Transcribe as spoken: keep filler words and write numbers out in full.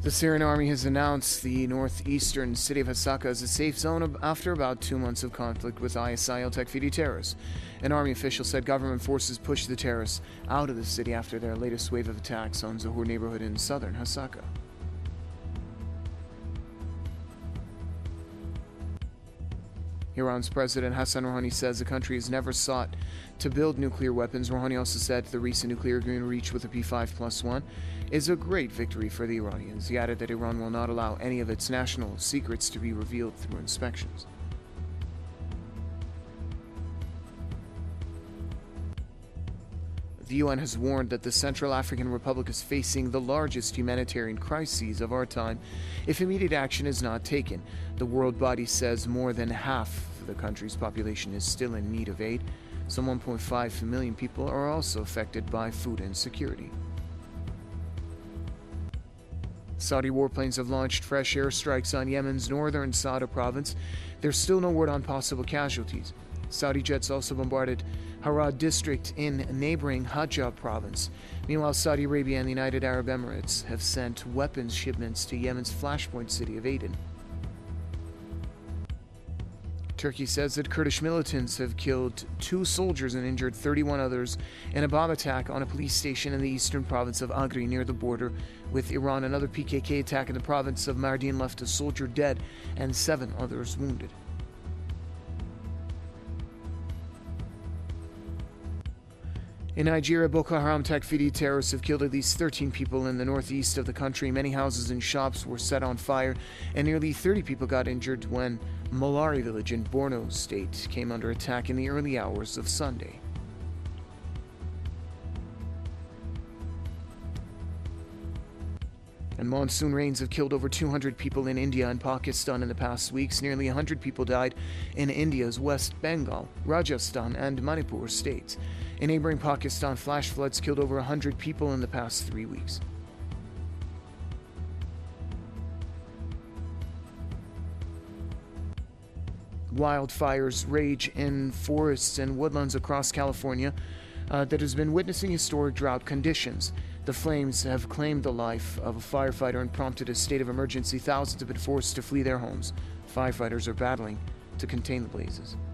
The Syrian army has announced the northeastern city of Hasaka as a safe zone after about two months of conflict with I S I Al-Takfiri terrorists. An army official said government forces pushed the terrorists out of the city after their latest wave of attacks on Zohor neighborhood in southern Hasaka. Iran's President Hassan Rouhani says the country has never sought to build nuclear weapons. Rouhani also said the recent nuclear agreement reached with the P five plus one is a great victory for the Iranians. He added that Iran will not allow any of its national secrets to be revealed through inspections. The U N has warned that the Central African Republic is facing the largest humanitarian crises of our time if immediate action is not taken. The world body says more than half of the country's population is still in need of aid. Some one point five million people are also affected by food insecurity. Saudi warplanes have launched fresh airstrikes on Yemen's northern Sada province. There's still no word on possible casualties. Saudi jets also bombarded Harad district in neighboring Hajjah province. Meanwhile, Saudi Arabia and the United Arab Emirates have sent weapons shipments to Yemen's flashpoint city of Aden. Turkey says that Kurdish militants have killed two soldiers and injured thirty-one others in a bomb attack on a police station in the eastern province of Agri near the border with Iran. Another P K K attack in the province of Mardin left a soldier dead and seven others wounded. In Nigeria, Boko Haram Takfiri terrorists have killed at least thirteen people in the northeast of the country. Many houses and shops were set on fire, and nearly thirty people got injured when Malari village in Borno State came under attack in the early hours of Sunday. And monsoon rains have killed over two hundred people in India and Pakistan in the past weeks. Nearly one hundred people died in India's West Bengal, Rajasthan, and Manipur states. In neighboring Pakistan, flash floods killed over one hundred people in the past three weeks. Wildfires rage in forests and woodlands across California uh, that has been witnessing historic drought conditions. The flames have claimed the life of a firefighter and prompted a state of emergency. Thousands have been forced to flee their homes. Firefighters are battling to contain the blazes.